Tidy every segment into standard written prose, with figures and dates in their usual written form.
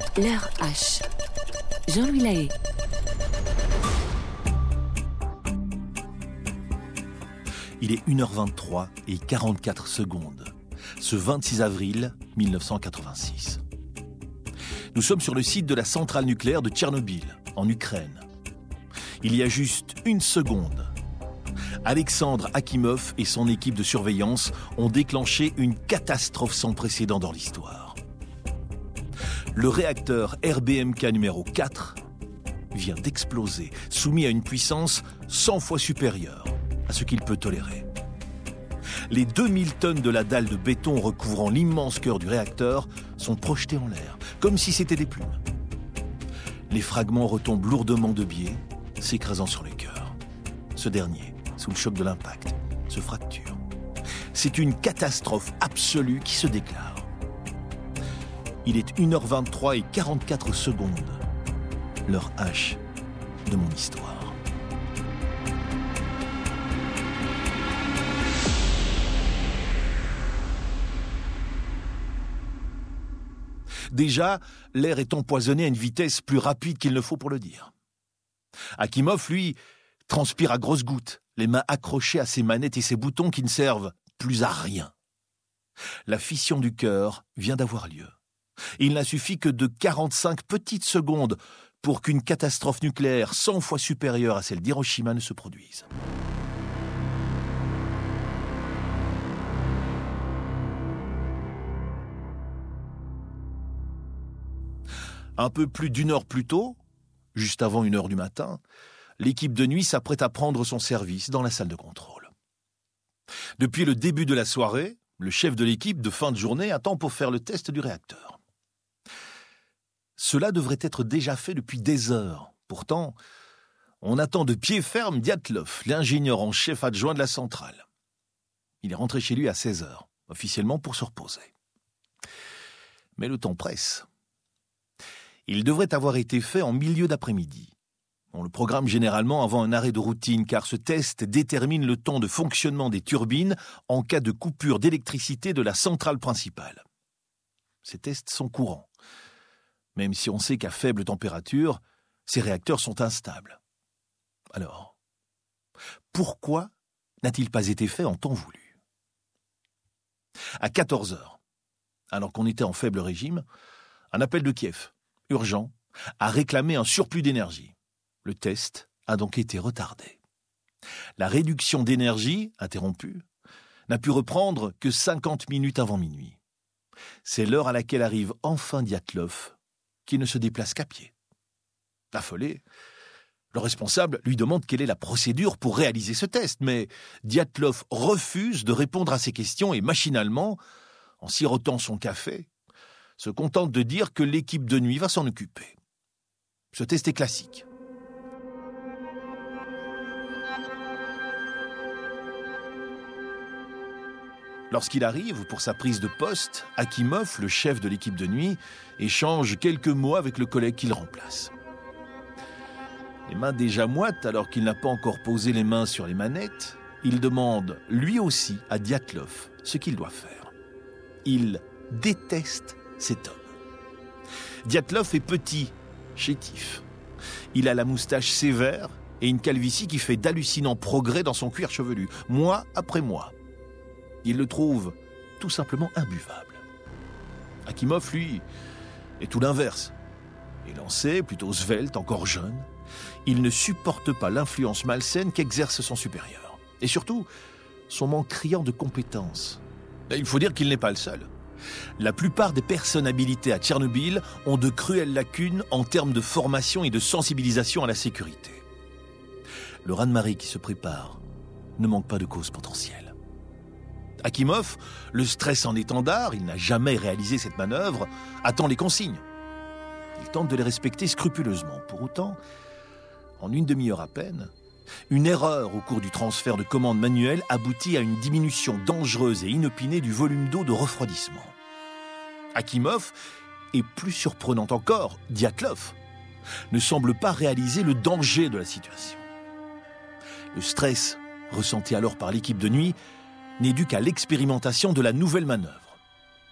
L'heure H. Jean-Louis Lahaye. Il est 1h23 et 44 secondes, ce 26 avril 1986. Nous sommes sur le site de la centrale nucléaire de Tchernobyl, en Ukraine. Il y a juste une seconde, Alexandre Akimov et son équipe de surveillance ont déclenché une catastrophe sans précédent dans l'histoire. Le réacteur RBMK numéro 4 vient d'exploser, soumis à une puissance 100 fois supérieure à ce qu'il peut tolérer. Les 2000 tonnes de la dalle de béton recouvrant l'immense cœur du réacteur sont projetées en l'air, comme si c'était des plumes. Les fragments retombent lourdement de biais, s'écrasant sur le cœur. Ce dernier, sous le choc de l'impact, se fracture. C'est une catastrophe absolue qui se déclare. Il est 1h23 et 44 secondes, l'heure H de mon histoire. Déjà, l'air est empoisonné à une vitesse plus rapide qu'il ne faut pour le dire. Akimov, lui, transpire à grosses gouttes, les mains accrochées à ses manettes et ses boutons qui ne servent plus à rien. La fission du cœur vient d'avoir lieu. Il n'a suffi que de 45 petites secondes pour qu'une catastrophe nucléaire 100 fois supérieure à celle d'Hiroshima ne se produise. Un peu plus d'une heure plus tôt, juste avant 1h du matin, l'équipe de nuit s'apprête à prendre son service dans la salle de contrôle. Depuis le début de la soirée, le chef de l'équipe de fin de journée attend pour faire le test du réacteur. Cela devrait être déjà fait depuis des heures. Pourtant, on attend de pied ferme Dyatlov, l'ingénieur en chef adjoint de la centrale. Il est rentré chez lui à 16h, officiellement pour se reposer. Mais le temps presse. Il devrait avoir été fait en milieu d'après-midi. On le programme généralement avant un arrêt de routine, car ce test détermine le temps de fonctionnement des turbines en cas de coupure d'électricité de la centrale principale. Ces tests sont courants, même si on sait qu'à faible température, ces réacteurs sont instables. Alors, pourquoi n'a-t-il pas été fait en temps voulu ? À 14h, alors qu'on était en faible régime, un appel de Kiev, urgent, a réclamé un surplus d'énergie. Le test a donc été retardé. La réduction d'énergie, interrompue, n'a pu reprendre que 50 minutes avant minuit. C'est l'heure à laquelle arrive enfin Dyatlov, qui ne se déplace qu'à pied. Affolé, le responsable lui demande quelle est la procédure pour réaliser ce test, mais Dyatlov refuse de répondre à ses questions et machinalement, en sirotant son café, se contente de dire que l'équipe de nuit va s'en occuper. Ce test est classique. Lorsqu'il arrive pour sa prise de poste, Akimov, le chef de l'équipe de nuit, échange quelques mots avec le collègue qu'il remplace. Les mains déjà moites alors qu'il n'a pas encore posé les mains sur les manettes, il demande lui aussi à Dyatlov ce qu'il doit faire. Il déteste cet homme. Dyatlov est petit, chétif. Il a la moustache sévère et une calvitie qui fait d'hallucinants progrès dans son cuir chevelu, mois après mois. Il le trouve tout simplement imbuvable. Akimov, lui, est tout l'inverse. Élancé, plutôt svelte, encore jeune, il ne supporte pas l'influence malsaine qu'exerce son supérieur. Et surtout, son manque criant de compétences. Et il faut dire qu'il n'est pas le seul. La plupart des personnes habilitées à Tchernobyl ont de cruelles lacunes en termes de formation et de sensibilisation à la sécurité. Le raz-de-marée qui se prépare ne manque pas de causes potentielles. Akimov, le stress en étendard, il n'a jamais réalisé cette manœuvre, attend les consignes. Il tente de les respecter scrupuleusement. Pour autant, en une demi-heure à peine, une erreur au cours du transfert de commande manuelle aboutit à une diminution dangereuse et inopinée du volume d'eau de refroidissement. Akimov, et plus surprenant encore, Dyatlov, ne semble pas réaliser le danger de la situation. Le stress ressenti alors par l'équipe de nuit n'est dû qu'à l'expérimentation de la nouvelle manœuvre.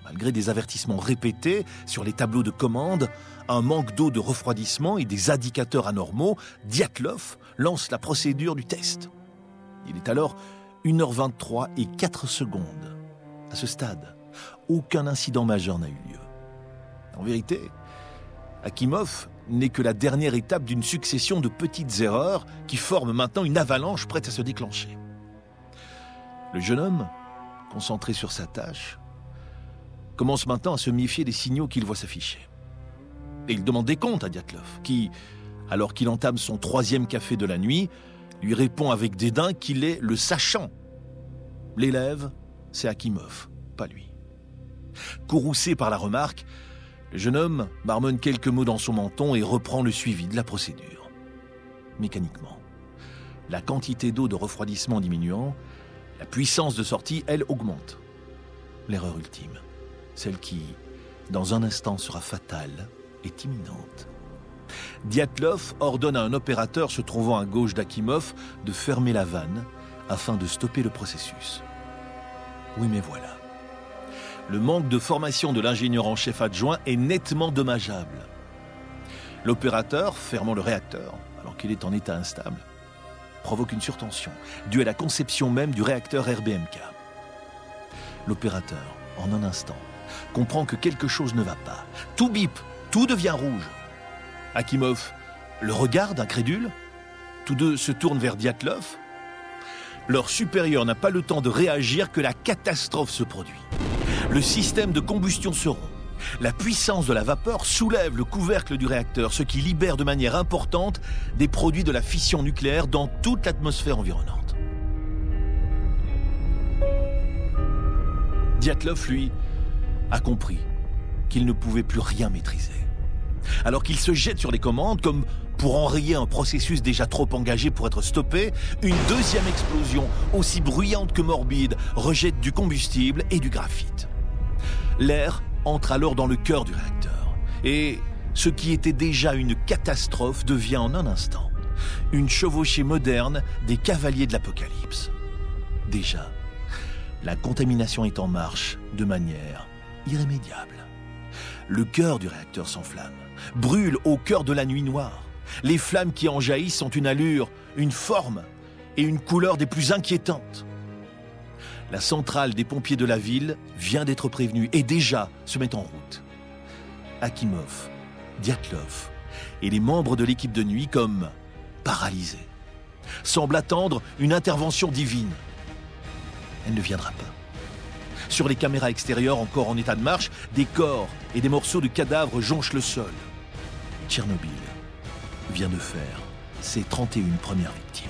Malgré des avertissements répétés sur les tableaux de commande, un manque d'eau de refroidissement et des indicateurs anormaux, Dyatlov lance la procédure du test. Il est alors 1h23 et 4 secondes. À ce stade, aucun incident majeur n'a eu lieu. En vérité, Akimov n'est que la dernière étape d'une succession de petites erreurs qui forment maintenant une avalanche prête à se déclencher. Le jeune homme, concentré sur sa tâche, commence maintenant à se méfier des signaux qu'il voit s'afficher. Et il demande des comptes à Dyatlov, qui, alors qu'il entame son 3e café de la nuit, lui répond avec dédain qu'il est le sachant. L'élève, c'est Akimov, pas lui. Courroucé par la remarque, le jeune homme marmonne quelques mots dans son menton et reprend le suivi de la procédure. Mécaniquement, la quantité d'eau de refroidissement diminuant, la puissance de sortie, elle, augmente. L'erreur ultime, celle qui, dans un instant, sera fatale, est imminente. Dyatlov ordonne à un opérateur se trouvant à gauche d'Akimov de fermer la vanne afin de stopper le processus. Oui, mais voilà. Le manque de formation de l'ingénieur en chef adjoint est nettement dommageable. L'opérateur, fermant le réacteur, alors qu'il est en état instable, provoque une surtension, due à la conception même du réacteur RBMK. L'opérateur, en un instant, comprend que quelque chose ne va pas. Tout bip, tout devient rouge. Akimov le regarde, incrédule. Tous deux se tournent vers Dyatlov. Leur supérieur n'a pas le temps de réagir que la catastrophe se produit. Le système de combustion se rompt. La puissance de la vapeur soulève le couvercle du réacteur, ce qui libère de manière importante des produits de la fission nucléaire dans toute l'atmosphère environnante. Dyatlov, lui, a compris qu'il ne pouvait plus rien maîtriser. Alors qu'il se jette sur les commandes, comme pour enrayer un processus déjà trop engagé pour être stoppé, une deuxième explosion, aussi bruyante que morbide, rejette du combustible et du graphite. L'air entre alors dans le cœur du réacteur. Et ce qui était déjà une catastrophe devient en un instant une chevauchée moderne des cavaliers de l'Apocalypse. Déjà, la contamination est en marche de manière irrémédiable. Le cœur du réacteur s'enflamme, brûle au cœur de la nuit noire. Les flammes qui en jaillissent ont une allure, une forme et une couleur des plus inquiétantes. La centrale des pompiers de la ville vient d'être prévenue et déjà se met en route. Akimov, Dyatlov et les membres de l'équipe de nuit, comme paralysés, semblent attendre une intervention divine. Elle ne viendra pas. Sur les caméras extérieures encore en état de marche, des corps et des morceaux de cadavres jonchent le sol. Tchernobyl vient de faire ses 31 premières victimes.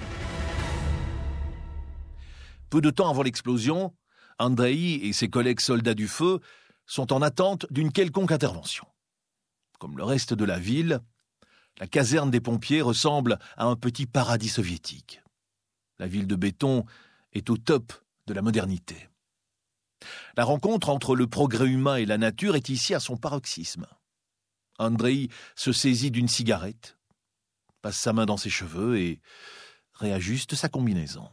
Peu de temps avant l'explosion, Andreï et ses collègues soldats du feu sont en attente d'une quelconque intervention. Comme le reste de la ville, la caserne des pompiers ressemble à un petit paradis soviétique. La ville de béton est au top de la modernité. La rencontre entre le progrès humain et la nature est ici à son paroxysme. Andreï se saisit d'une cigarette, passe sa main dans ses cheveux et réajuste sa combinaison.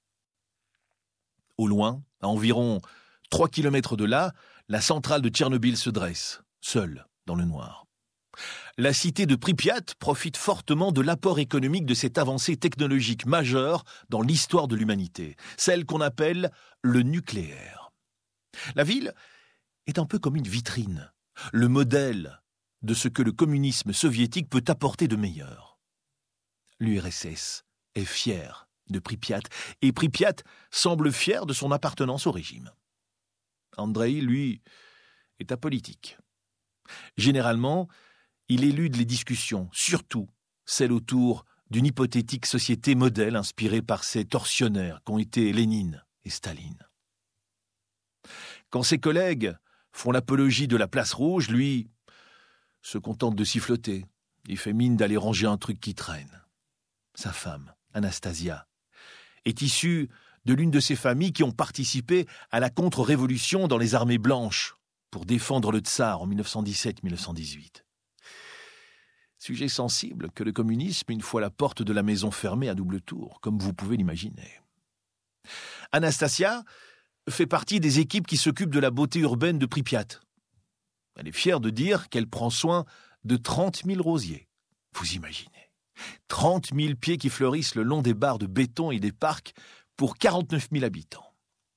Au loin, à environ 3 kilomètres de là, la centrale de Tchernobyl se dresse, seule, dans le noir. La cité de Pripyat profite fortement de l'apport économique de cette avancée technologique majeure dans l'histoire de l'humanité, celle qu'on appelle le nucléaire. La ville est un peu comme une vitrine, le modèle de ce que le communisme soviétique peut apporter de meilleur. L'URSS est fière de Pripyat, et Pripyat semble fier de son appartenance au régime. Andreï, lui, est apolitique. Généralement, il élude les discussions, surtout celles autour d'une hypothétique société modèle inspirée par ces tortionnaires qu'ont été Lénine et Staline. Quand ses collègues font l'apologie de la place rouge, lui se contente de siffloter et fait mine d'aller ranger un truc qui traîne. Sa femme, Anastasia, est issue de l'une de ces familles qui ont participé à la contre-révolution dans les armées blanches pour défendre le tsar en 1917-1918. Sujet sensible que le communisme, une fois la porte de la maison fermée à double tour, comme vous pouvez l'imaginer. Anastasia fait partie des équipes qui s'occupent de la beauté urbaine de Pripyat. Elle est fière de dire qu'elle prend soin de 30 000 rosiers. Vous imaginez, 30 000 pieds qui fleurissent le long des barres de béton et des parcs pour 49 000 habitants.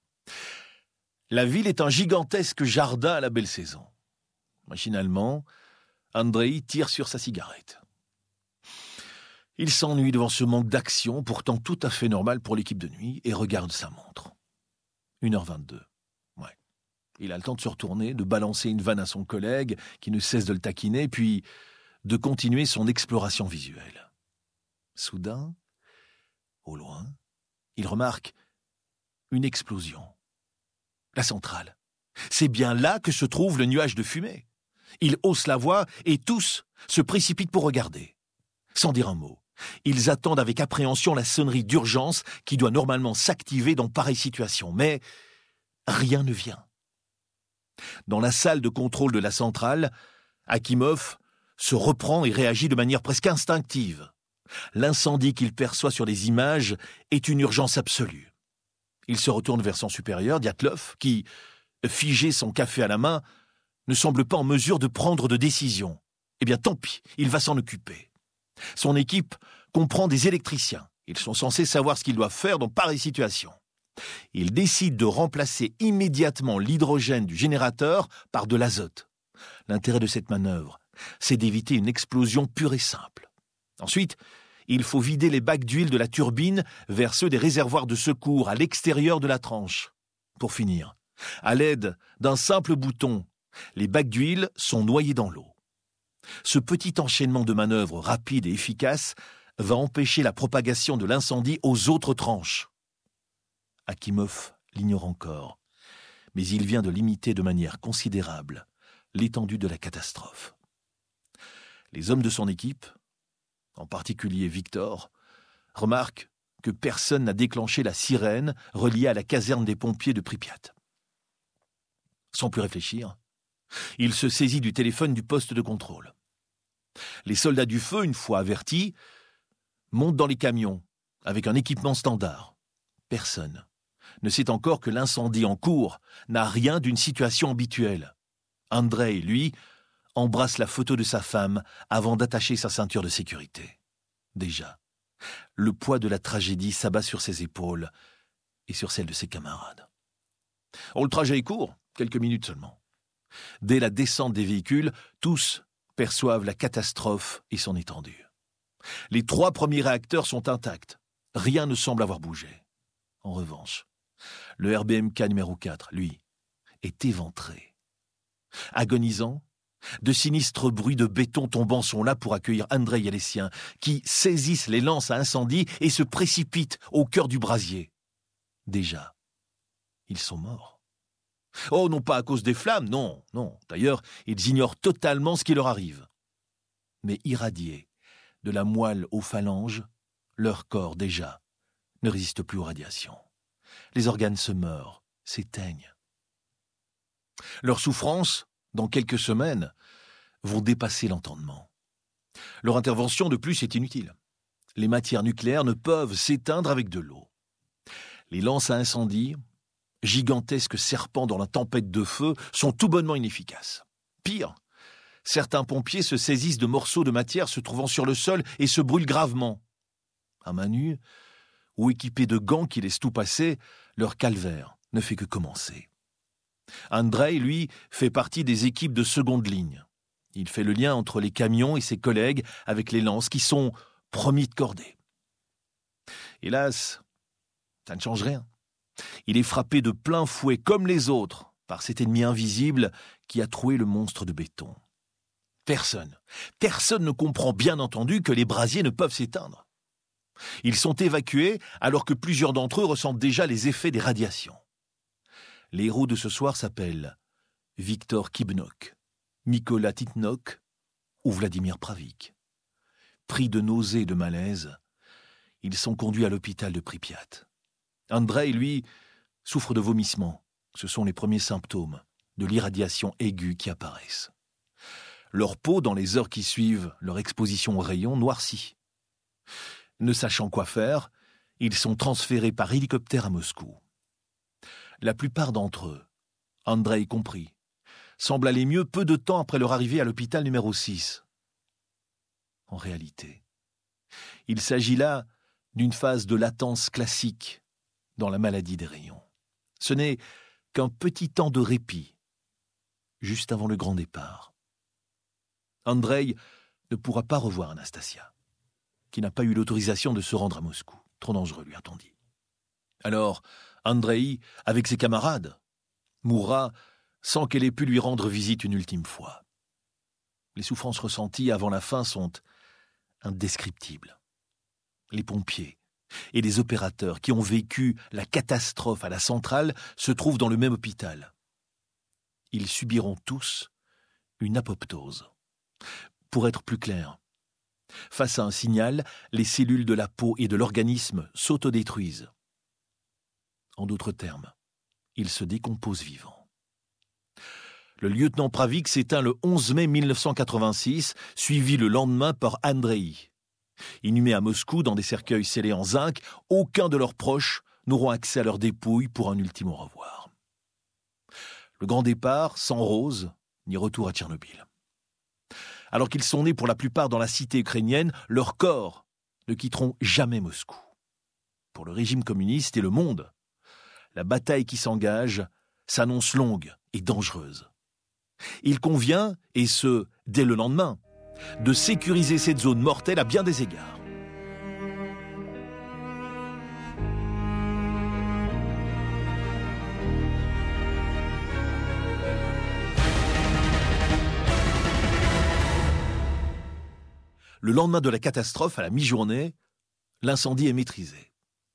La ville est un gigantesque jardin à la belle saison. Machinalement, Andrei tire sur sa cigarette. Il s'ennuie devant ce manque d'action, pourtant tout à fait normal pour l'équipe de nuit, et regarde sa montre. 1h22. Ouais. Il a le temps de se retourner, de balancer une vanne à son collègue, qui ne cesse de le taquiner, puis de continuer son exploration visuelle. Soudain, au loin, il remarque une explosion. La centrale. C'est bien là que se trouve le nuage de fumée. Il hausse la voix et tous se précipitent pour regarder. Sans dire un mot, ils attendent avec appréhension la sonnerie d'urgence qui doit normalement s'activer dans pareille situation. Mais rien ne vient. Dans la salle de contrôle de la centrale, Akimov se reprend et réagit de manière presque instinctive. L'incendie qu'il perçoit sur les images est une urgence absolue. Il se retourne vers son supérieur, Diatlov, qui, figé son café à la main, ne semble pas en mesure de prendre de décision. Eh bien, tant pis, il va s'en occuper. Son équipe comprend des électriciens. Ils sont censés savoir ce qu'ils doivent faire dans pareille situation. Il décide de remplacer immédiatement l'hydrogène du générateur par de l'azote. L'intérêt de cette manœuvre, c'est d'éviter une explosion pure et simple. Ensuite, il faut vider les bacs d'huile de la turbine vers ceux des réservoirs de secours à l'extérieur de la tranche. Pour finir, à l'aide d'un simple bouton, les bacs d'huile sont noyés dans l'eau. Ce petit enchaînement de manœuvres rapides et efficaces va empêcher la propagation de l'incendie aux autres tranches. Akimov l'ignore encore, mais il vient de limiter de manière considérable l'étendue de la catastrophe. Les hommes de son équipe, en particulier Victor, remarquent que personne n'a déclenché la sirène reliée à la caserne des pompiers de Pripyat. Sans plus réfléchir, il se saisit du téléphone du poste de contrôle. Les soldats du feu, une fois avertis, montent dans les camions avec un équipement standard. Personne ne sait encore que l'incendie en cours n'a rien d'une situation habituelle. Andrei, lui, embrasse la photo de sa femme avant d'attacher sa ceinture de sécurité. Déjà, le poids de la tragédie s'abat sur ses épaules et sur celles de ses camarades. Le trajet est court, quelques minutes seulement. Dès la descente des véhicules, tous perçoivent la catastrophe et son étendue. Les 3 premiers réacteurs sont intacts. Rien ne semble avoir bougé. En revanche, le RBMK numéro 4, lui, est éventré. Agonisant, de sinistres bruits de béton tombant sont là pour accueillir Andrei et les siens, qui saisissent les lances à incendie et se précipitent au cœur du brasier. Déjà, ils sont morts. Oh, non pas à cause des flammes, non. D'ailleurs, ils ignorent totalement ce qui leur arrive. Mais irradiés de la moelle aux phalanges, leur corps, déjà, ne résiste plus aux radiations. Les organes se meurent, s'éteignent. Leurs souffrances, dans quelques semaines, vont dépasser l'entendement. Leur intervention, de plus, est inutile. Les matières nucléaires ne peuvent s'éteindre avec de l'eau. Les lances à incendie, gigantesques serpents dans la tempête de feu, sont tout bonnement inefficaces. Pire, certains pompiers se saisissent de morceaux de matière se trouvant sur le sol et se brûlent gravement. À main nue, ou équipés de gants qui laissent tout passer, leur calvaire ne fait que commencer. Andrei, lui, fait partie des équipes de seconde ligne. Il fait le lien entre les camions et ses collègues avec les lances qui sont promis de cordée. Hélas, ça ne change rien. Il est frappé de plein fouet, comme les autres, par cet ennemi invisible qui a troué le monstre de béton. Personne ne comprend bien entendu que les brasiers ne peuvent s'éteindre. Ils sont évacués alors que plusieurs d'entre eux ressentent déjà les effets des radiations. Les héros de ce soir s'appellent Victor Kibnok, Mikola Titnok ou Vladimir Pravik. Pris de nausées et de malaise, ils sont conduits à l'hôpital de Pripyat. Andrei, lui, souffre de vomissements. Ce sont les premiers symptômes de l'irradiation aiguë qui apparaissent. Leur peau, dans les heures qui suivent leur exposition aux rayons, noircit. Ne sachant quoi faire, ils sont transférés par hélicoptère à Moscou. La plupart d'entre eux, Andrei compris, semblent aller mieux peu de temps après leur arrivée à l'hôpital numéro 6. En réalité, il s'agit là d'une phase de latence classique dans la maladie des rayons. Ce n'est qu'un petit temps de répit, juste avant le grand départ. Andrei ne pourra pas revoir Anastasia, qui n'a pas eu l'autorisation de se rendre à Moscou. Trop dangereux, lui a-t-on dit. Alors, Andrei, avec ses camarades, mourra sans qu'elle ait pu lui rendre visite une ultime fois. Les souffrances ressenties avant la fin sont indescriptibles. Les pompiers et les opérateurs qui ont vécu la catastrophe à la centrale se trouvent dans le même hôpital. Ils subiront tous une apoptose. Pour être plus clair, face à un signal, les cellules de la peau et de l'organisme s'autodétruisent. En d'autres termes, ils se décomposent vivants. Le lieutenant Pravik s'éteint le 11 mai 1986, suivi le lendemain par Andrei. Inhumés à Moscou dans des cercueils scellés en zinc, aucun de leurs proches n'auront accès à leurs dépouilles pour un ultime au revoir. Le grand départ, sans Rose, ni retour à Tchernobyl. Alors qu'ils sont nés pour la plupart dans la cité ukrainienne, leurs corps ne quitteront jamais Moscou. Pour le régime communiste et le monde, la bataille qui s'engage s'annonce longue et dangereuse. Il convient, et ce, dès le lendemain, de sécuriser cette zone mortelle à bien des égards. Le lendemain de la catastrophe, à la mi-journée, l'incendie est maîtrisé.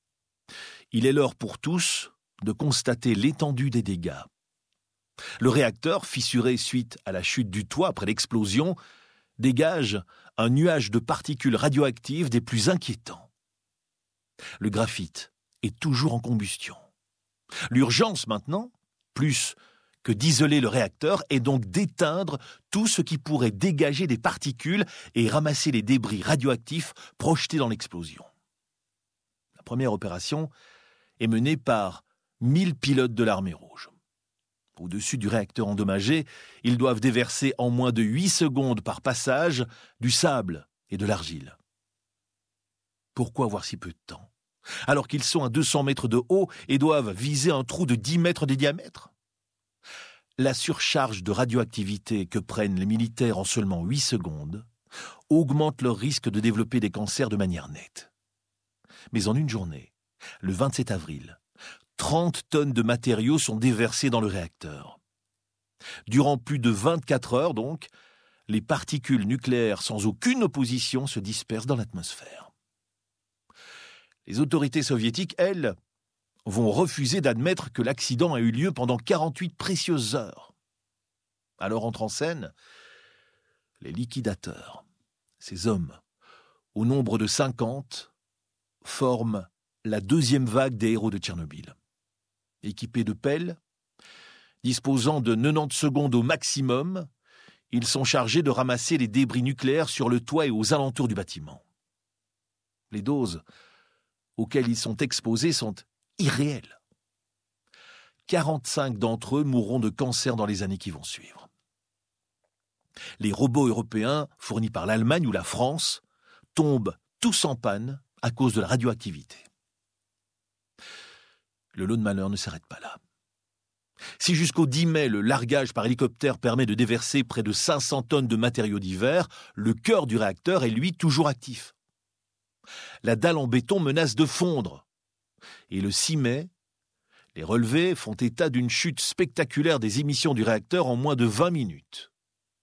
Il est l'heure pour tous de constater l'étendue des dégâts. Le réacteur, fissuré suite à la chute du toit après l'explosion, dégage un nuage de particules radioactives des plus inquiétants. Le graphite est toujours en combustion. L'urgence maintenant, plus que d'isoler le réacteur, est donc d'éteindre tout ce qui pourrait dégager des particules et ramasser les débris radioactifs projetés dans l'explosion. La première opération est menée par 1000 pilotes de l'armée rouge. Au-dessus du réacteur endommagé, ils doivent déverser en moins de 8 secondes par passage du sable et de l'argile. Pourquoi avoir si peu de temps, alors qu'ils sont à 200 mètres de haut et doivent viser un trou de 10 mètres de diamètre ? La surcharge de radioactivité que prennent les militaires en seulement 8 secondes augmente leur risque de développer des cancers de manière nette. Mais en une journée, le 27 avril, 30 tonnes de matériaux sont déversés dans le réacteur. Durant plus de 24 heures, donc, les particules nucléaires sans aucune opposition se dispersent dans l'atmosphère. Les autorités soviétiques, elles, vont refuser d'admettre que l'accident a eu lieu pendant 48 précieuses heures. Alors entrent en scène les liquidateurs. Ces hommes, au nombre de 50, forment la deuxième vague des héros de Tchernobyl. Équipés de pelles, disposant de 90 secondes au maximum, ils sont chargés de ramasser les débris nucléaires sur le toit et aux alentours du bâtiment. Les doses auxquelles ils sont exposés sont irréelles. 45 d'entre eux mourront de cancer dans les années qui vont suivre. Les robots européens, fournis par l'Allemagne ou la France, tombent tous en panne à cause de la radioactivité. Le lot de malheur ne s'arrête pas là. Si jusqu'au 10 mai, le largage par hélicoptère permet de déverser près de 500 tonnes de matériaux divers, le cœur du réacteur est, lui, toujours actif. La dalle en béton menace de fondre. Et le 6 mai, les relevés font état d'une chute spectaculaire des émissions du réacteur en moins de 20 minutes. Pourquoi ?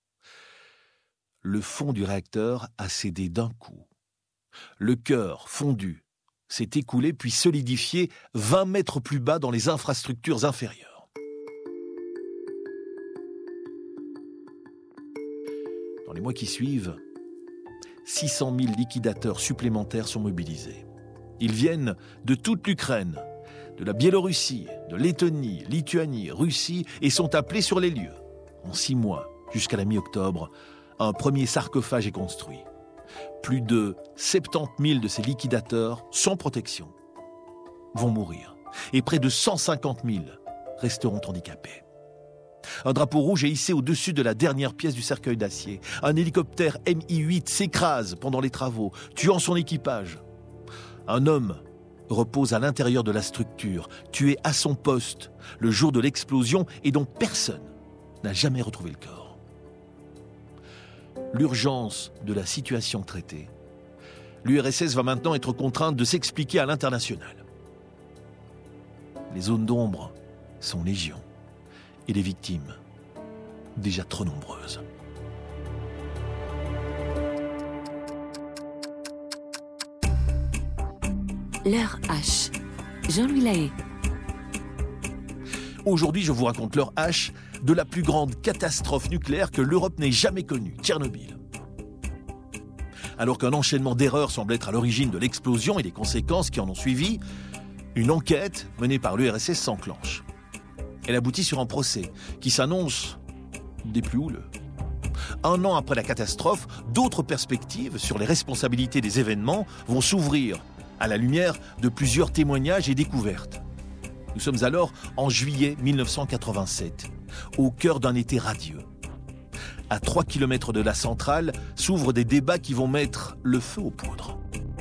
Le fond du réacteur a cédé d'un coup. Le cœur, fondu, s'est écoulé puis solidifié 20 mètres plus bas dans les infrastructures inférieures. Dans les mois qui suivent, 600 000 liquidateurs supplémentaires sont mobilisés. Ils viennent de toute l'Ukraine, de la Biélorussie, de Lettonie, Lituanie, Russie et sont appelés sur les lieux. En 6 mois, jusqu'à la mi-octobre, un premier sarcophage est construit. Plus de 70 000 de ces liquidateurs, sans protection, vont mourir. et près de 150 000 resteront handicapés. Un drapeau rouge est hissé au-dessus de la dernière pièce du cercueil d'acier. Un hélicoptère Mi-8 s'écrase pendant les travaux, tuant son équipage. Un homme repose à l'intérieur de la structure, tué à son poste le jour de l'explosion et dont personne n'a jamais retrouvé le corps. L'urgence de la situation traitée, l'URSS va maintenant être contrainte de s'expliquer à l'international. Les zones d'ombre sont légion et les victimes déjà trop nombreuses. L'heure H. Jean-Louis Lahaye. Aujourd'hui, je vous raconte l'heure H de la plus grande catastrophe nucléaire que l'Europe n'ait jamais connue, Tchernobyl. Alors qu'un enchaînement d'erreurs semble être à l'origine de l'explosion et des conséquences qui en ont suivi, une enquête menée par l'URSS s'enclenche. Elle aboutit sur un procès qui s'annonce des plus houleux. Un an après la catastrophe, d'autres perspectives sur les responsabilités des événements vont s'ouvrir à la lumière de plusieurs témoignages et découvertes. Nous sommes alors en juillet 1987, au cœur d'un été radieux. À 3 km de la centrale s'ouvrent des débats qui vont mettre le feu aux poudres.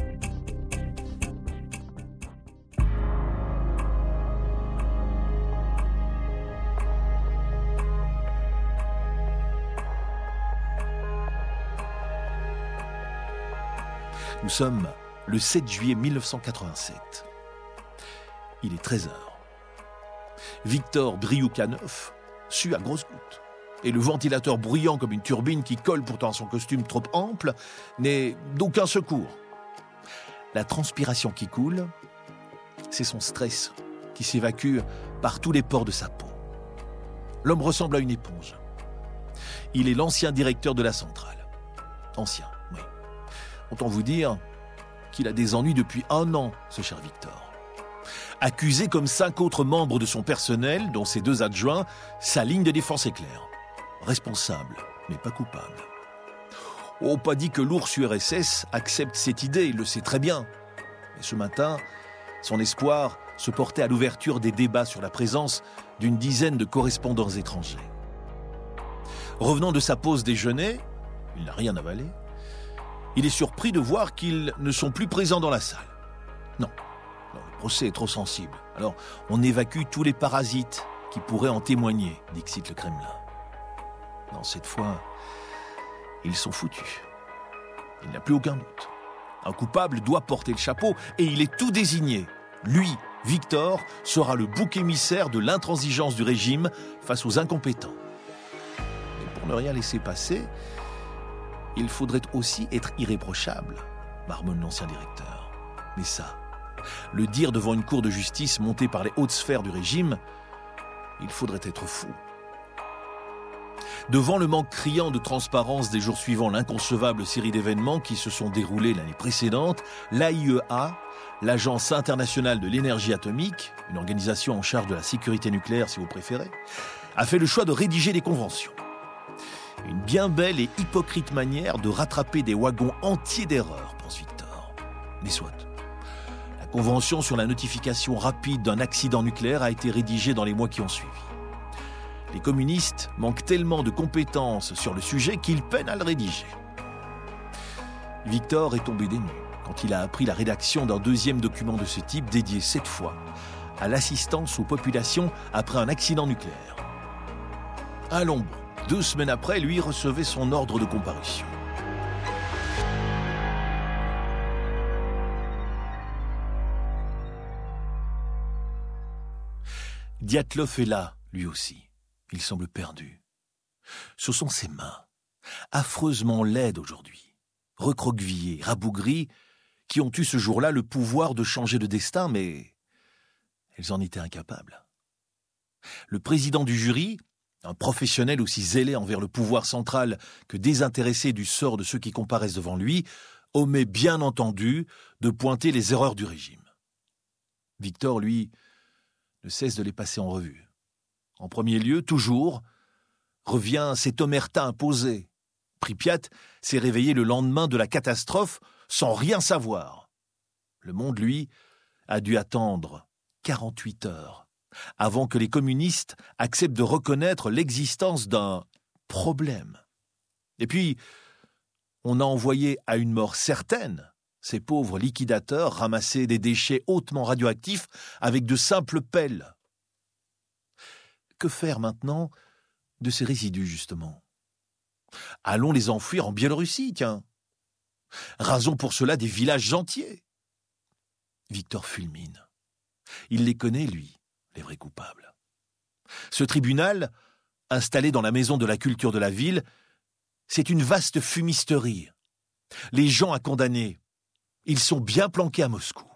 Nous sommes le 7 juillet 1987. Il est 13h. Viktor Drioukhanov sue à grosses gouttes. Et le ventilateur bruyant comme une turbine qui colle pourtant à son costume trop ample n'est d'aucun secours. La transpiration qui coule, c'est son stress qui s'évacue par tous les pores de sa peau. L'homme ressemble à une éponge. Il est l'ancien directeur de la centrale. Ancien, oui. Autant vous dire qu'il a des ennuis depuis 1 an, ce cher Victor. Accusé comme 5 autres membres de son personnel, dont ses 2 adjoints, sa ligne de défense est claire. Responsable, mais pas coupable. Oh, pas dit que l'ours URSS accepte cette idée, il le sait très bien. Mais ce matin, son espoir se portait à l'ouverture des débats sur la présence d'une dizaine de correspondants étrangers. Revenant de sa pause déjeuner, il n'a rien avalé, il est surpris de voir qu'ils ne sont plus présents dans la salle. Non, le procès est trop sensible. Alors, on évacue tous les parasites qui pourraient en témoigner, dixit le Kremlin. Non, cette fois, ils sont foutus. Il n'y a plus aucun doute. Un coupable doit porter le chapeau et il est tout désigné. Lui, Victor, sera le bouc émissaire de l'intransigeance du régime face aux incompétents. Et pour ne rien laisser passer, il faudrait aussi être irréprochable, marmonne l'ancien directeur. Mais ça, le dire devant une cour de justice montée par les hautes sphères du régime, il faudrait être fou. Devant le manque criant de transparence des jours suivant l'inconcevable série d'événements qui se sont déroulés l'année précédente, l'AIEA, l'Agence internationale de l'énergie atomique, une organisation en charge de la sécurité nucléaire si vous préférez, a fait le choix de rédiger des conventions. Une bien belle et hypocrite manière de rattraper des wagons entiers d'erreurs, pense Victor. Mais soit. La convention sur la notification rapide d'un accident nucléaire a été rédigée dans les mois qui ont suivi. Les communistes manquent tellement de compétences sur le sujet qu'ils peinent à le rédiger. Victor est tombé des nues quand il a appris la rédaction d'un 2e document de ce type dédié cette fois à l'assistance aux populations après un accident nucléaire. Allons bon. 2 semaines après, lui recevait son ordre de comparution. Dyatlov est là, lui aussi. Il semble perdu. Ce sont ses mains, affreusement laides aujourd'hui, recroquevillées, rabougries, qui ont eu ce jour-là le pouvoir de changer de destin, mais elles en étaient incapables. Le président du jury, un professionnel aussi zélé envers le pouvoir central que désintéressé du sort de ceux qui comparaissent devant lui, omet bien entendu de pointer les erreurs du régime. Victor, lui, ne cesse de les passer en revue. En premier lieu, toujours, revient cette omerta imposée. Pripyat s'est réveillé le lendemain de la catastrophe sans rien savoir. Le monde, lui, a dû attendre 48 heures avant que les communistes acceptent de reconnaître l'existence d'un problème. Et puis, on a envoyé à une mort certaine ces pauvres liquidateurs ramasser des déchets hautement radioactifs avec de simples pelles. Que faire maintenant de ces résidus, justement ? Allons les enfouir en Biélorussie, tiens. Rasons pour cela des villages entiers. Victor fulmine. Il les connaît, lui, les vrais coupables. Ce tribunal, installé dans la maison de la culture de la ville, c'est une vaste fumisterie. Les gens à condamner, ils sont bien planqués à Moscou.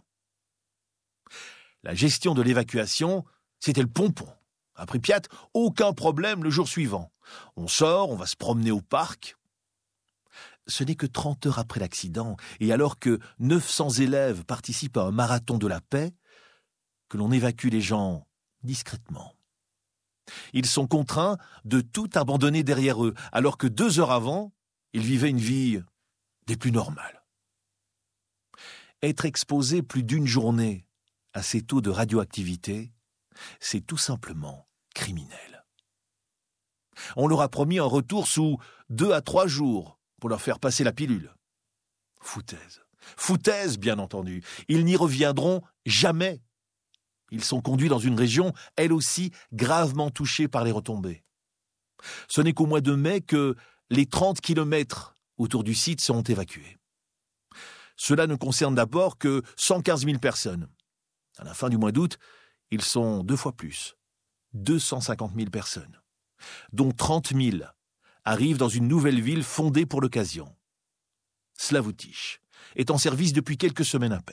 La gestion de l'évacuation, c'était le pompon. À Pripyat, aucun problème le jour suivant. On sort, on va se promener au parc. Ce n'est que 30 heures après l'accident, et alors que 900 élèves participent à un marathon de la paix, que l'on évacue les gens discrètement. Ils sont contraints de tout abandonner derrière eux, alors que 2 heures avant, ils vivaient une vie des plus normales. Être exposé plus d'une journée à ces taux de radioactivité, c'est tout simplement criminel. On leur a promis un retour sous 2 à 3 jours pour leur faire passer la pilule. Foutaise. Foutaise, bien entendu. Ils n'y reviendront jamais. Ils sont conduits dans une région, elle aussi, gravement touchée par les retombées. Ce n'est qu'au mois de mai que les 30 kilomètres autour du site seront évacués. Cela ne concerne d'abord que 115 000 personnes. À la fin du mois d'août, ils sont 2 fois plus, 250 000 personnes, dont 30 000 arrivent dans une nouvelle ville fondée pour l'occasion. Slavoutich est en service depuis quelques semaines à peine.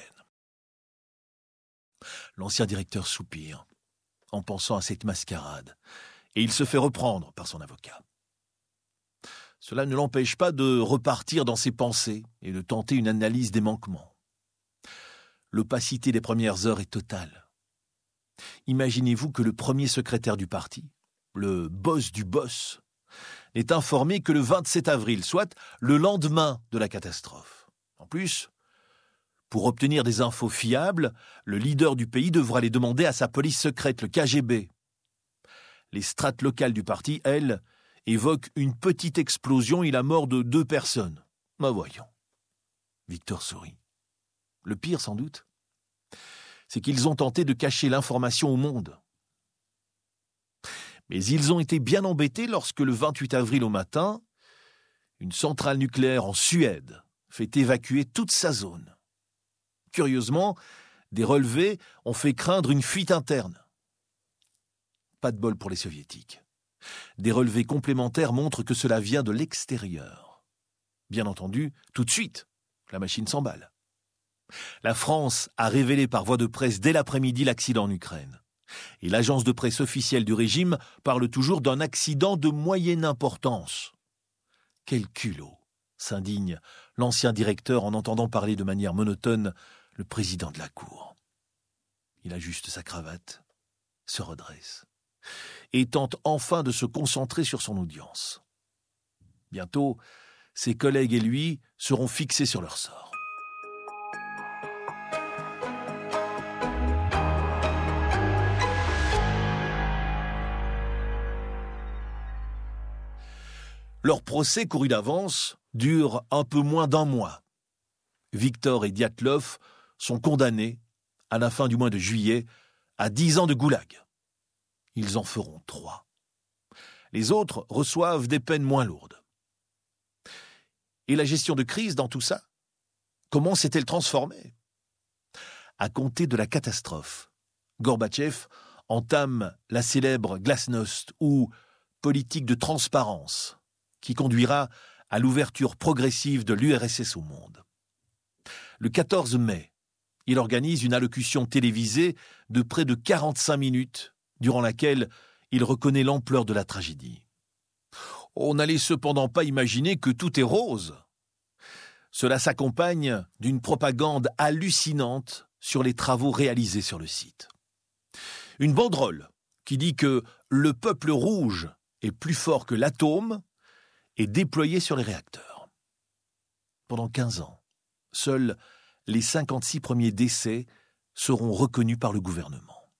L'ancien directeur soupire en pensant à cette mascarade et il se fait reprendre par son avocat. Cela ne l'empêche pas de repartir dans ses pensées et de tenter une analyse des manquements. L'opacité des premières heures est totale. Imaginez-vous que le premier secrétaire du parti, le boss du boss, n'est informé que le 27 avril, soit le lendemain de la catastrophe. En plus, pour obtenir des infos fiables, le leader du pays devra les demander à sa police secrète, le KGB. Les strates locales du parti, elles, évoquent une petite explosion et la mort de 2 personnes. Mais voyons. Victor sourit. Le pire, sans doute, c'est qu'ils ont tenté de cacher l'information au monde. Mais ils ont été bien embêtés lorsque le 28 avril au matin, une centrale nucléaire en Suède fait évacuer toute sa zone. Curieusement, des relevés ont fait craindre une fuite interne. Pas de bol pour les soviétiques. Des relevés complémentaires montrent que cela vient de l'extérieur. Bien entendu, tout de suite, la machine s'emballe. La France a révélé par voie de presse dès l'après-midi l'accident en Ukraine. Et l'agence de presse officielle du régime parle toujours d'un accident de moyenne importance. Quel culot, s'indigne l'ancien directeur en entendant parler de manière monotone le président de la Cour. Il ajuste sa cravate, se redresse et tente enfin de se concentrer sur son audience. Bientôt, ses collègues et lui seront fixés sur leur sort. Leur procès couru d'avance dure un peu moins d'1 mois. Victor et Diatlov sont condamnés, à la fin du mois de juillet, à 10 ans de goulag. Ils en feront 3. Les autres reçoivent des peines moins lourdes. Et la gestion de crise dans tout ça ? Comment s'est-elle transformée ? À compter de la catastrophe, Gorbatchev entame la célèbre glasnost ou politique de transparence qui conduira à l'ouverture progressive de l'URSS au monde. Le 14 mai, il organise une allocution télévisée de près de 45 minutes, durant laquelle il reconnaît l'ampleur de la tragédie. On n'allait cependant pas imaginer que tout est rose. Cela s'accompagne d'une propagande hallucinante sur les travaux réalisés sur le site. Une banderole qui dit que le peuple rouge est plus fort que l'atome est déployée sur les réacteurs. Pendant 15 ans, seuls les 56 premiers décès seront reconnus par le gouvernement.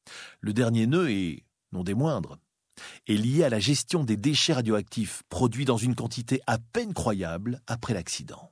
Le dernier nœud, et non des moindres, est lié à la gestion des déchets radioactifs produits dans une quantité à peine croyable après l'accident.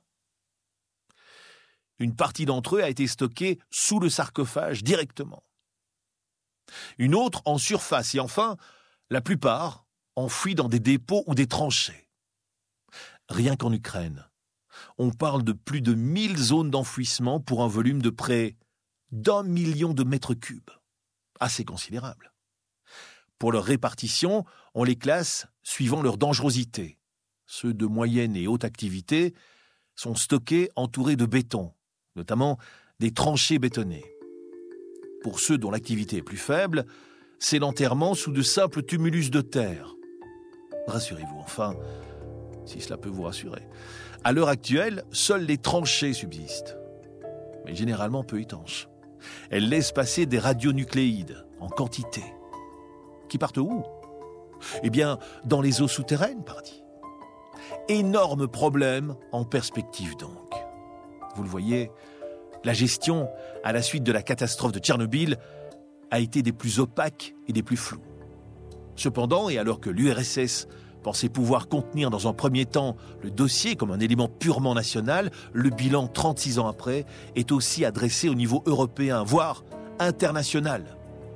Une partie d'entre eux a été stockée sous le sarcophage directement. Une autre en surface et enfin, la plupart enfouis dans des dépôts ou des tranchées. Rien qu'en Ukraine, on parle de plus de 1000 zones d'enfouissement pour un volume de près d'1 million de mètres cubes. Assez considérable. Pour leur répartition, on les classe suivant leur dangerosité. Ceux de moyenne et haute activité sont stockés entourés de béton, notamment des tranchées bétonnées. Pour ceux dont l'activité est plus faible, c'est l'enterrement sous de simples tumulus de terre. Rassurez-vous, enfin, si cela peut vous rassurer. À l'heure actuelle, seules les tranchées subsistent, mais généralement peu étanches. Elles laissent passer des radionucléides en quantité. Qui partent où ? Eh bien, dans les eaux souterraines, pardi. Énorme problème en perspective donc. Vous le voyez, la gestion, à la suite de la catastrophe de Tchernobyl, a été des plus opaques et des plus floues. Cependant, et alors que l'URSS pensait pouvoir contenir dans un premier temps le dossier comme un élément purement national, le bilan 36 ans après est aussi adressé au niveau européen, voire international.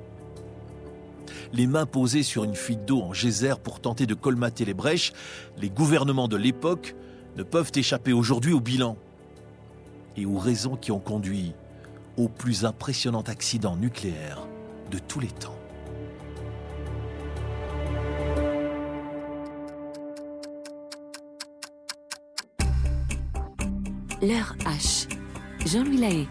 Les mains posées sur une fuite d'eau en geyser pour tenter de colmater les brèches, les gouvernements de l'époque ne peuvent échapper aujourd'hui au bilan et aux raisons qui ont conduit au plus impressionnant accident nucléaire de tous les temps. L'heure H. Jean-Louis Lahaye.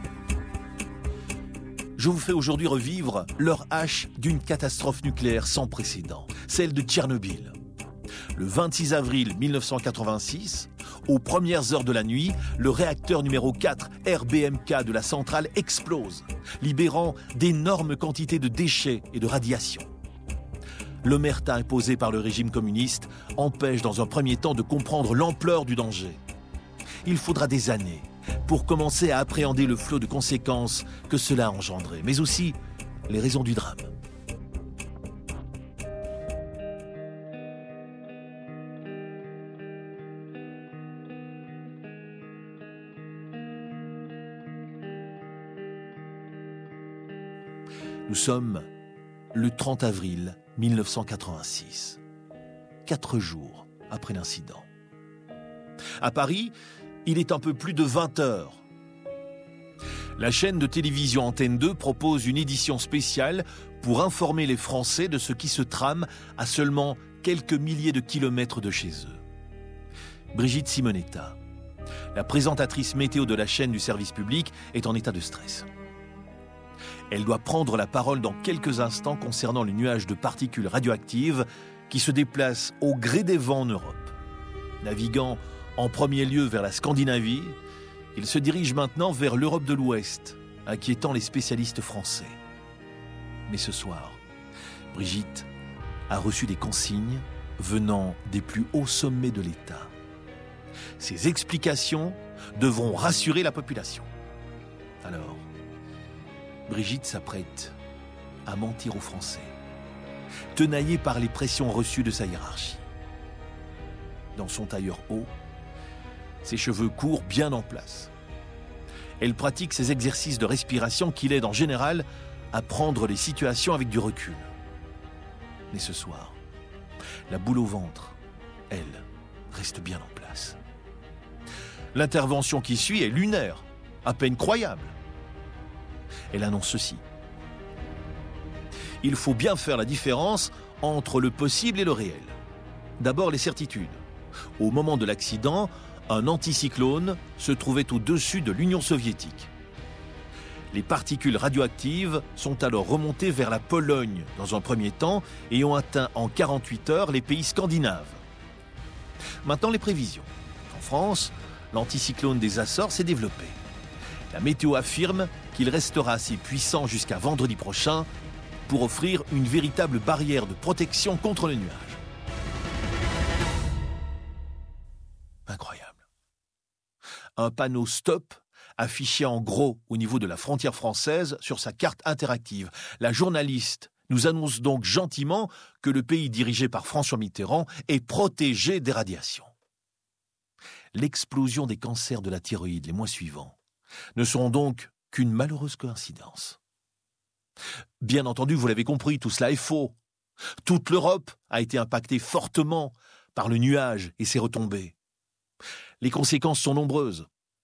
Je vous fais aujourd'hui revivre l'heure H d'une catastrophe nucléaire sans précédent, celle de Tchernobyl. Le 26 avril 1986, aux premières heures de la nuit, le réacteur numéro 4 RBMK de la centrale explose, libérant d'énormes quantités de déchets et de radiation. L'omerta imposée par le régime communiste empêche dans un premier temps de comprendre l'ampleur du danger. Il faudra des années pour commencer à appréhender le flot de conséquences que cela a engendré, mais aussi les raisons du drame. Nous sommes le 30 avril 1986, 4 jours après l'incident. À Paris, il est un peu plus de 20 heures. La chaîne de télévision Antenne 2 propose une édition spéciale pour informer les Français de ce qui se trame à seulement quelques milliers de kilomètres de chez eux. Brigitte Simonetta, la présentatrice météo de la chaîne du service public, est en état de stress. Elle doit prendre la parole dans quelques instants concernant le nuage de particules radioactives qui se déplace au gré des vents en Europe. Naviguant en premier lieu vers la Scandinavie, il se dirige maintenant vers l'Europe de l'Ouest, inquiétant les spécialistes français. Mais ce soir, Brigitte a reçu des consignes venant des plus hauts sommets de l'État. Ces explications devront rassurer la population. Alors, Brigitte s'apprête à mentir aux Français, tenaillée par les pressions reçues de sa hiérarchie. Dans son tailleur haut, ses cheveux courts bien en place. Elle pratique ses exercices de respiration qui l'aident en général à prendre les situations avec du recul. Mais ce soir, la boule au ventre, elle, reste bien en place. L'intervention qui suit est lunaire, à peine croyable. Elle annonce ceci. Il faut bien faire la différence entre le possible et le réel. D'abord les certitudes. Au moment de l'accident, un anticyclone se trouvait au-dessus de l'Union soviétique. Les particules radioactives sont alors remontées vers la Pologne dans un premier temps et ont atteint en 48 heures les pays scandinaves. Maintenant les prévisions. En France, l'anticyclone des Açores s'est développé. La météo affirme qu'il restera assez puissant jusqu'à vendredi prochain pour offrir une véritable barrière de protection contre le nuage. Incroyable. Un panneau stop affichée en gros au niveau de la frontière française sur sa carte interactive. La journaliste nous annonce donc gentiment que le pays dirigé par François Mitterrand est protégé des radiations. L'explosion des cancers de la thyroïde les mois suivants ne seront donc qu'une malheureuse coïncidence. Bien entendu, vous l'avez compris, tout cela est faux. Toute l'Europe a été impactée fortement par le nuage et ses retombées. Les conséquences sont nombreuses.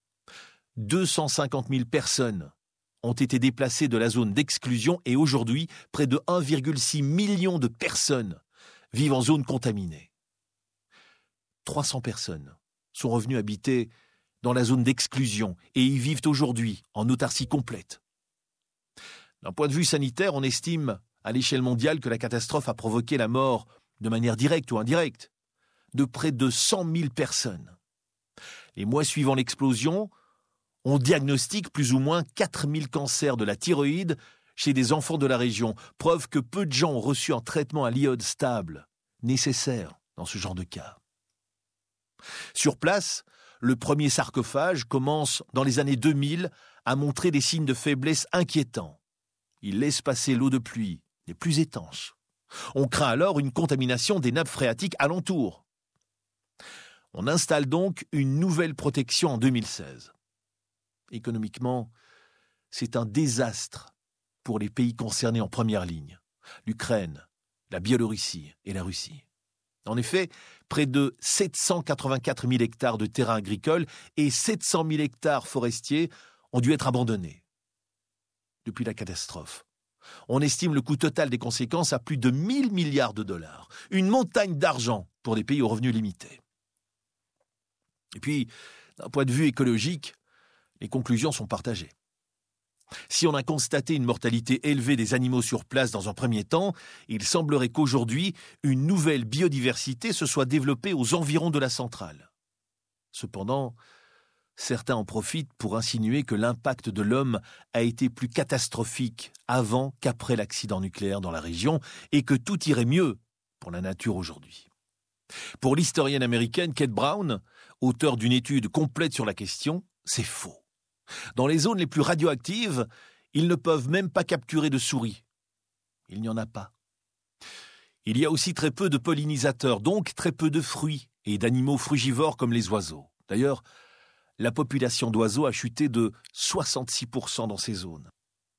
250 000 personnes ont été déplacées de la zone d'exclusion et aujourd'hui, près de 1,6 million de personnes vivent en zone contaminée. 300 personnes sont revenues habiter dans la zone d'exclusion et y vivent aujourd'hui en autarcie complète. D'un point de vue sanitaire, on estime à l'échelle mondiale que la catastrophe a provoqué la mort, de manière directe ou indirecte, de près de 100 000 personnes. Les mois suivant l'explosion, on diagnostique plus ou moins 4 000 cancers de la thyroïde chez des enfants de la région, preuve que peu de gens ont reçu un traitement à l'iode stable, nécessaire dans ce genre de cas. Sur place, le premier sarcophage commence dans les années 2000 à montrer des signes de faiblesse inquiétants. Il laisse passer l'eau de pluie, les plus étanches. On craint alors une contamination des nappes phréatiques alentour. On installe donc une nouvelle protection en 2016. Économiquement, c'est un désastre pour les pays concernés en première ligne, l'Ukraine, la Biélorussie et la Russie. En effet, près de 784 000 hectares de terrains agricoles et 700 000 hectares forestiers ont dû être abandonnés. Depuis la catastrophe, on estime le coût total des conséquences à plus de 1 000 milliards de dollars, une montagne d'argent pour des pays aux revenus limités. Et puis, d'un point de vue écologique, les conclusions sont partagées. Si on a constaté une mortalité élevée des animaux sur place dans un premier temps, il semblerait qu'aujourd'hui, une nouvelle biodiversité se soit développée aux environs de la centrale. Cependant, certains en profitent pour insinuer que l'impact de l'homme a été plus catastrophique avant qu'après l'accident nucléaire dans la région et que tout irait mieux pour la nature aujourd'hui. Pour l'historienne américaine Kate Brown, auteure d'une étude complète sur la question, c'est faux. Dans les zones les plus radioactives, ils ne peuvent même pas capturer de souris. Il n'y en a pas. Il y a aussi très peu de pollinisateurs, donc très peu de fruits et d'animaux frugivores comme les oiseaux. D'ailleurs, la population d'oiseaux a chuté de 66% dans ces zones.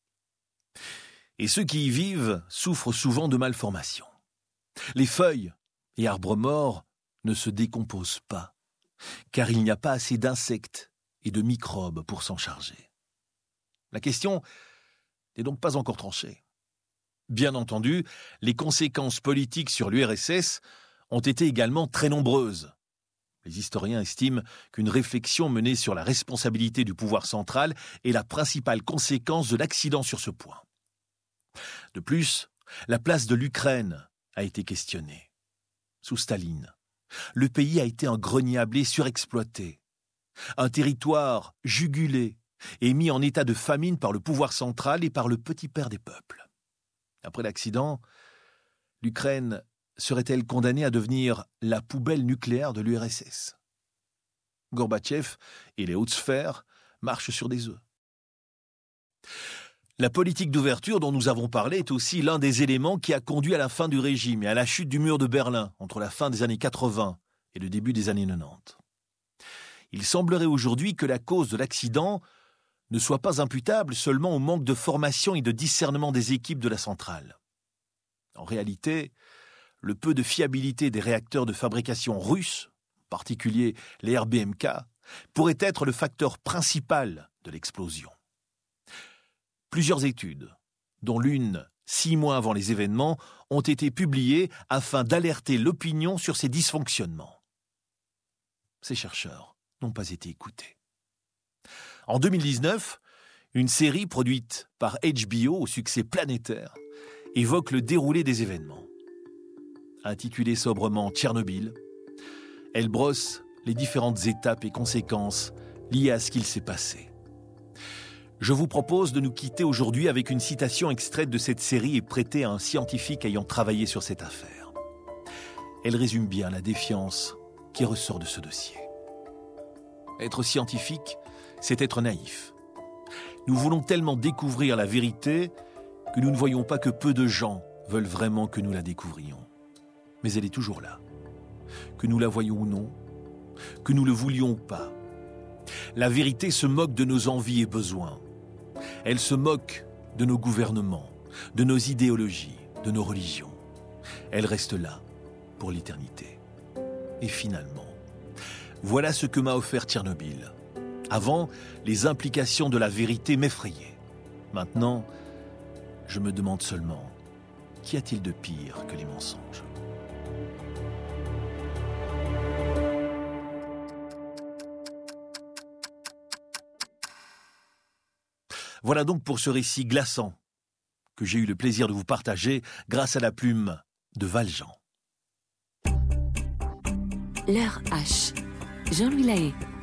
Et ceux qui y vivent souffrent souvent de malformations. Les feuilles et arbres morts ne se décomposent pas, car il n'y a pas assez d'insectes et de microbes pour s'en charger. La question n'est donc pas encore tranchée. Bien entendu, les conséquences politiques sur l'URSS ont été également très nombreuses. Les historiens estiment qu'une réflexion menée sur la responsabilité du pouvoir central est la principale conséquence de l'accident sur ce point. De plus, la place de l'Ukraine a été questionnée. Sous Staline, le pays a été un grenier à blé surexploité, un territoire jugulé et mis en état de famine par le pouvoir central et par le petit père des peuples. Après l'accident, l'Ukraine serait-elle condamnée à devenir la poubelle nucléaire de l'URSS? Gorbatchev et les hautes sphères marchent sur des œufs. La politique d'ouverture dont nous avons parlé est aussi l'un des éléments qui a conduit à la fin du régime et à la chute du mur de Berlin entre la fin des années 80 et le début des années 90. Il semblerait aujourd'hui que la cause de l'accident ne soit pas imputable seulement au manque de formation et de discernement des équipes de la centrale. En réalité, le peu de fiabilité des réacteurs de fabrication russes, en particulier les RBMK, pourrait être le facteur principal de l'explosion. Plusieurs études, dont l'une 6 mois avant les événements, ont été publiées afin d'alerter l'opinion sur ces dysfonctionnements. Ces chercheurs n'ont pas été écoutés. En 2019, une série produite par HBO au succès planétaire évoque le déroulé des événements. Intitulée sobrement Tchernobyl, elle brosse les différentes étapes et conséquences liées à ce qu'il s'est passé. Je vous propose de nous quitter aujourd'hui avec une citation extraite de cette série et prêtée à un scientifique ayant travaillé sur cette affaire. Elle résume bien la défiance qui ressort de ce dossier. Être scientifique, c'est être naïf. Nous voulons tellement découvrir la vérité que nous ne voyons pas que peu de gens veulent vraiment que nous la découvrions. Mais elle est toujours là. Que nous la voyions ou non, que nous le voulions ou pas. La vérité se moque de nos envies et besoins. Elle se moque de nos gouvernements, de nos idéologies, de nos religions. Elle reste là pour l'éternité. Et finalement, voilà ce que m'a offert Tchernobyl. Avant, les implications de la vérité m'effrayaient. Maintenant, je me demande seulement, qu'y a-t-il de pire que les mensonges ? Voilà donc pour ce récit glaçant que j'ai eu le plaisir de vous partager grâce à la plume de Valjean. L'heure H. Jean-Louis Lahaye.